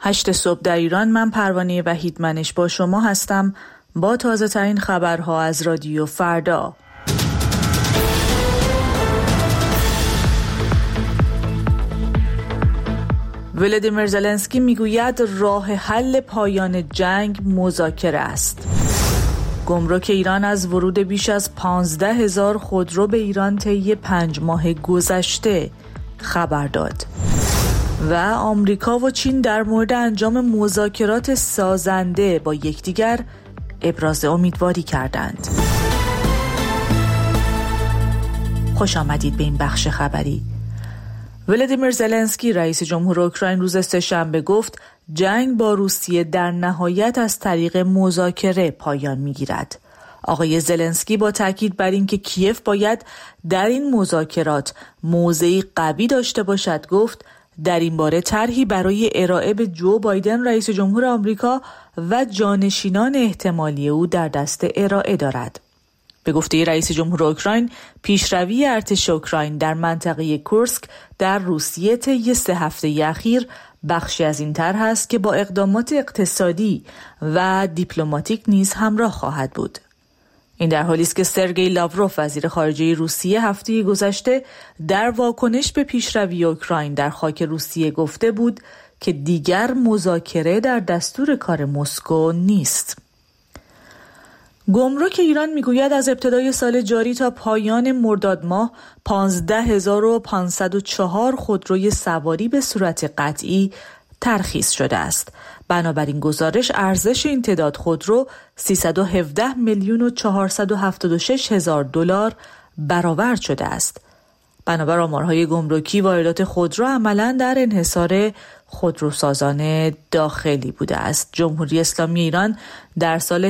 8 صبح در ایران. من پروانه وحیدمنش با شما هستم با تازه ترین خبرها از رادیو فردا. ولادیمیر زلنسکی میگوید راه حل پایان جنگ مذاکره است. گمرک ایران از ورود بیش از 15,000 خودرو به ایران طی 5 ماه گذشته خبر داد. و آمریکا و چین در مورد انجام مذاکرات سازنده با یکدیگر ابراز امیدواری کردند. خوش آمدید به این بخش خبری. ولادیمیر زلنسکی رئیس جمهور اوکراین روز سه‌شنبه گفت جنگ با روسیه در نهایت از طریق مذاکره پایان می‌گیرد. آقای زلنسکی با تاکید بر اینکه کیف باید در این مذاکرات موضعی قوی داشته باشد گفت در این باره طرحی برای ارائه به جو بایدن رئیس جمهور آمریکا و جانشینان احتمالی او در دست ارائه دارد. به گفته رئیس جمهور اوکراین، پیشروی ارتش اوکراین در منطقه کورسک در روسیه طی 3 هفته اخیر بخشی از این طرح است که با اقدامات اقتصادی و دیپلماتیک نیز همراه خواهد بود. این در حالی است که سرگئی لاوروف وزیر خارجه روسیه هفته گذشته در واکنش به پیشروی اوکراین در خاک روسیه گفته بود که دیگر مذاکره در دستور کار مسکو نیست. گمرک ایران میگوید از ابتدای سال جاری تا پایان مرداد ماه 15,504 خودروی سواری به صورت قطعی ترخیص شده است. بنابراین گزارش ارزش این تعداد خودرو 317,476,000 دلار برآورد شده است. بنابر آمارهای گمرکی واردات خودرو عملاً در انحصار خودروسازان داخلی بوده است. جمهوری اسلامی ایران در سال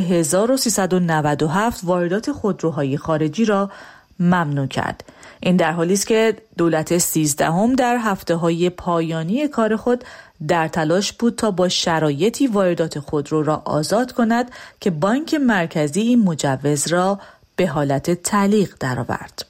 1397 واردات خودروهای خارجی را ممنوع کرد. این در حالی است که دولت 13 در هفته‌های پایانی کار خود در تلاش بود تا با شرایطی واردات خودرو را آزاد کند که بانک مرکزی این مجوز را به حالت تعلیق درآورد.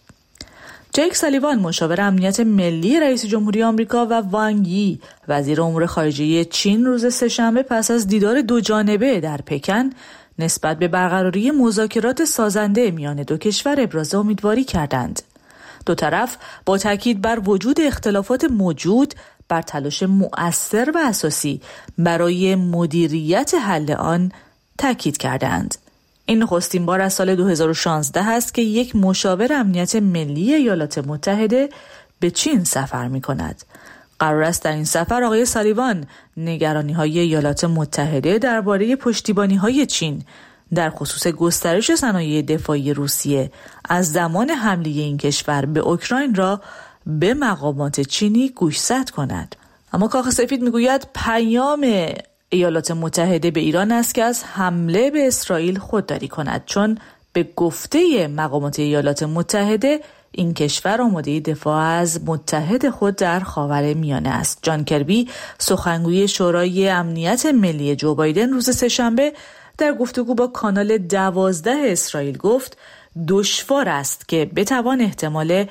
جیک سالیوان مشاور امنیت ملی رئیس جمهوری آمریکا و وانگ یی وزیر امور خارجه چین روز سه‌شنبه پس از دیدار دوجانبه در پکن نسبت به برقراری مذاکرات سازنده میان دو کشور ابراز امیدواری کردند. دو طرف با تاکید بر وجود اختلافات موجود بر تلاش مؤثر و اساسی برای مدیریت حل آن تاکید کردند. این نخستین بار از سال 2016 است که یک مشاور امنیت ملی ایالات متحده به چین سفر می‌کند. قرار است در این سفر آقای سالیوان نگرانی‌های ایالات متحده درباره پشتیبانی‌های چین در خصوص گسترش صنایع دفاعی روسیه از زمان حمله این کشور به اوکراین را به مقامات چینی گوشزد کند. اما کاخ سفید میگوید پیام ایالات متحده به ایران است که از حمله به اسرائیل خودداری کند، چون به گفته مقامات ایالات متحده این کشور آماده دفاع از متحد خود در خاورمیانه است. جان کربی سخنگوی شورای امنیت ملی جو بایدن روز سه‌شنبه در گفتگو با کانال 12 اسرائیل گفت دشوار است که بتوان احتمال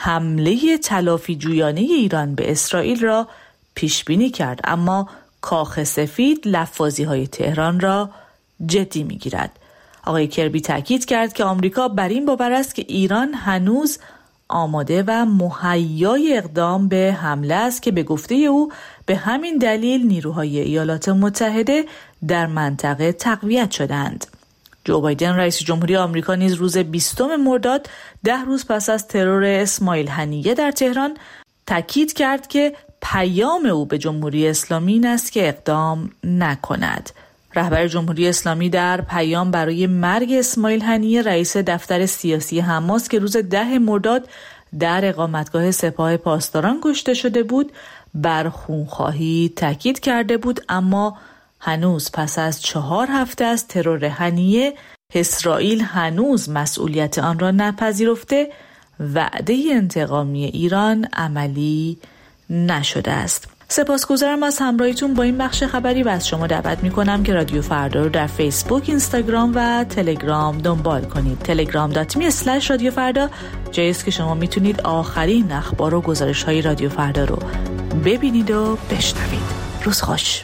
حمله تلافی جویانه ایران به اسرائیل را پیش بینی کرد، اما کاخ سفید لفاظی‌های تهران را جدی می‌گیرد. آقای کربی تاکید کرد که آمریکا بر این باور است که ایران هنوز آماده و مهیای اقدام به حمله است که به گفته او به همین دلیل نیروهای ایالات متحده در منطقه تقویت شدند. جو بایدن رئیس جمهوری آمریکا نیز روز 20 مرداد 10 روز پس از ترور اسماعیل هنیه در تهران تاکید کرد که پیام او به جمهوری اسلامی این است که اقدام نکند. رهبر جمهوری اسلامی در پیام برای مرگ اسماعیل هنیه رئیس دفتر سیاسی حماس که روز 10 مرداد در اقامتگاه سپاه پاسداران کشته شده بود بر خونخواهی تاکید کرده بود، اما هنوز پس از 4 هفته از ترور هنیه اسرائیل هنوز مسئولیت آن را نپذیرفته، وعده انتقامی ایران عملی نشده است. سپاسگزارم از همراهیتون با این بخش خبری و از شما دعوت میکنم که رادیو فردا رو در فیسبوک، اینستاگرام و تلگرام دنبال کنید. telegram.me/رادیو فردا جایی است که شما میتونید آخرین اخبار و گزارش های رادیو فردا رو ببینید و بشنوید. روز خوش.